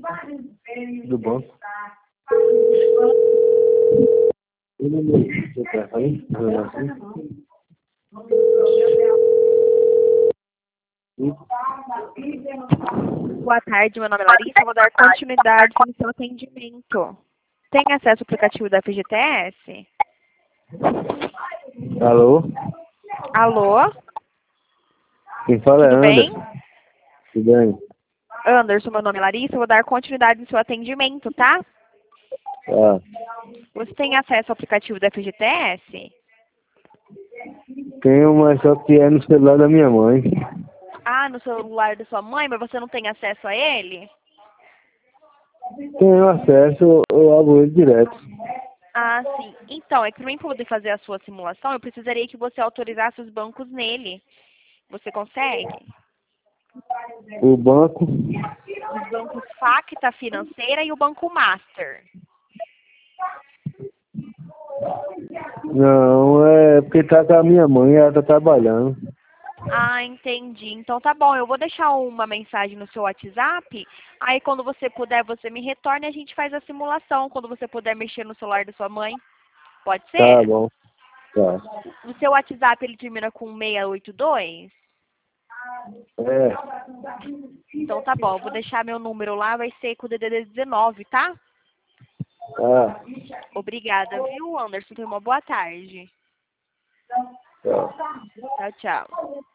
Do banco. Boa tarde, meu nome é Larissa, eu vou dar continuidade no seu atendimento. Tem acesso ao aplicativo da FGTS? Alô? Alô? Quem fala é Tudo bem? Anderson. Tudo bem? Anderson, meu nome é Larissa, eu vou dar continuidade no seu atendimento, tá? Ah, Você tem acesso ao aplicativo da FGTS? tenho, mas só que é no celular da minha mãe. Ah, no celular da sua mãe, mas você não tem acesso a ele? Tenho acesso, eu abro ele direto. Ah, sim. Então, é que para mim poder fazer a sua simulação, eu precisaria que você autorizasse os bancos nele. Você consegue? O banco, Os bancos Facta Financeira e o Banco Master. não, é porque tá com a minha mãe, ela tá trabalhando. Ah, entendi. Então tá bom, eu vou deixar uma mensagem no seu WhatsApp. Aí quando você puder, você me retorna e a gente faz a simulação. Quando você puder mexer no celular da sua mãe. Pode Tá ser? bom, tá. O seu WhatsApp ele termina com 682? É, Então tá bom, eu vou deixar meu número lá, vai ser com o DDD 19, tá? tá. Obrigada, viu, Anderson? Tenha uma boa tarde. Tá. Tchau, tchau.